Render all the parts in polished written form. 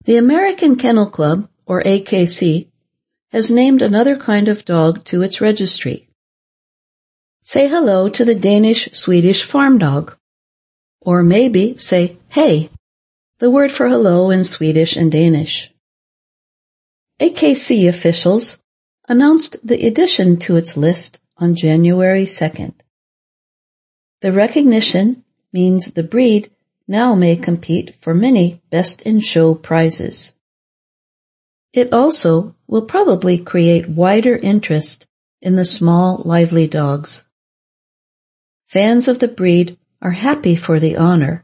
The American Kennel Club, or AKC, has named another kind of dog to its registry. Say hello to the Danish-Swedish farm dog. Or maybe say hey, the word for hello in Swedish and Danish. AKC officials announced the addition to its list on January 2nd. The recognition means the breed now may compete for many Best in Show prizes. It also will probably create wider interest in the small, lively dogs. Fans of the breed are happy for the honor,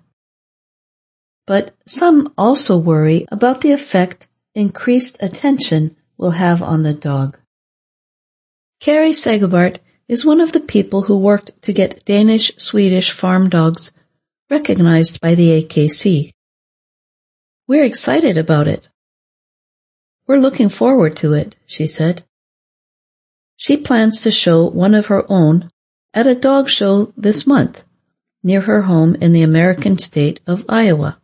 but some also worry about the effect increased attention will have on the dog. Carrie Segebart is one of the people who worked to get Danish-Swedish farm dogs recognized by the AKC. We're excited about it. We're looking forward to it, she said. She plans to show one of her own at a dog show this month near her home in the American state of Iowa.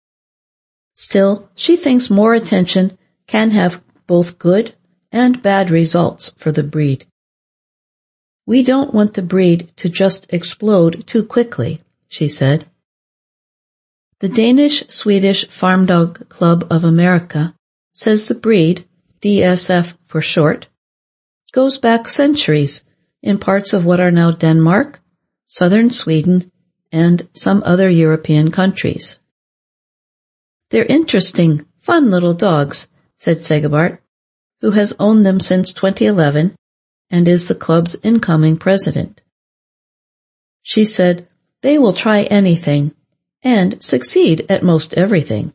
Still, she thinks more attention can have both good and bad results for the breed. We don't want the breed to just explode too quickly, she said. The Danish-Swedish Farm Dog Club of America says the breed, DSF for short, goes back centuries in parts of what are now Denmark, southern Sweden, and some other European countries. They're interesting, fun little dogs, said Segebart, who has owned them since 2011 and is the club's incoming president. She said they will try anything and succeed at most everything.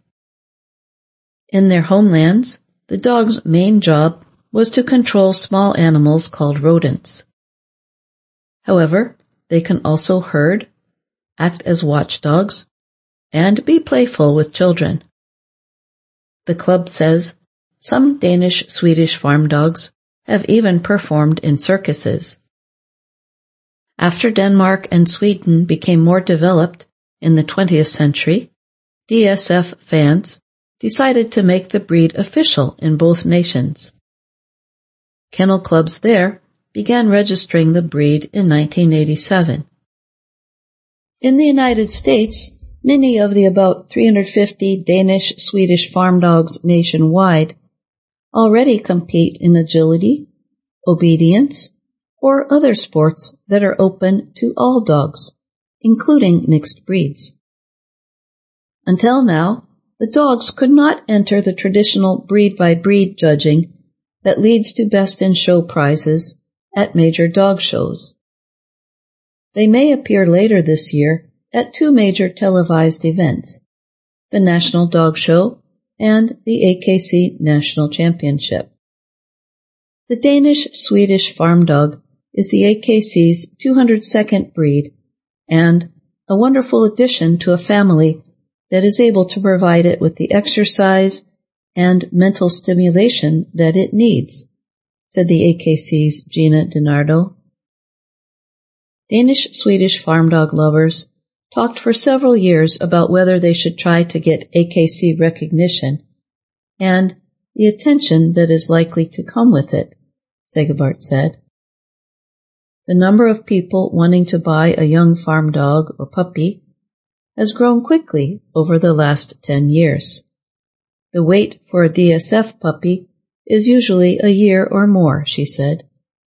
In their homelands, the dog's main job was to control small animals called rodents. However, they can also herd, act as watchdogs, and be playful with children. The club says some Danish-Swedish farm dogs have even performed in circuses. After Denmark and Sweden became more developed in the 20th century, DSF fans decided to make the breed official in both nations. Kennel clubs there began registering the breed in 1987. In the United States, many of the about 350 Danish-Swedish farm dogs nationwide already compete in agility, obedience, or other sports that are open to all dogs, including mixed breeds. Until now, the dogs could not enter the traditional breed-by-breed judging that leads to Best in Show prizes at major dog shows. They may appear later this year at two major televised events, the National Dog Show and the AKC National Championship. The Danish-Swedish farm dog is the AKC's 202nd breed and a wonderful addition to a family that is able to provide it with the exercise and mental stimulation that it needs, said the AKC's Gina DiNardo. Danish-Swedish farm dog lovers talked for several years about whether they should try to get AKC recognition and the attention that is likely to come with it, Segebart said. The number of people wanting to buy a young farm dog or puppy has grown quickly over the last 10 years. The wait for a DSF puppy is usually a year or more, she said.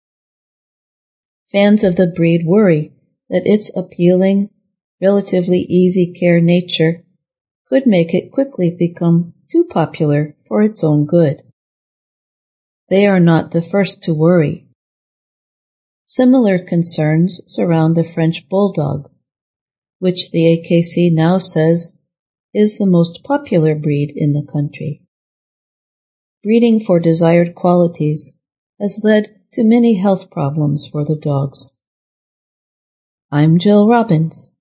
Fans of the breed worry that its appealing, relatively easy care nature could make it quickly become too popular for its own good. They are not the first to worry. Similar concerns surround the French Bulldog, which the AKC now says is the most popular breed in the country. Breeding for desired qualities has led to many health problems for the dogs. I'm Jill Robbins.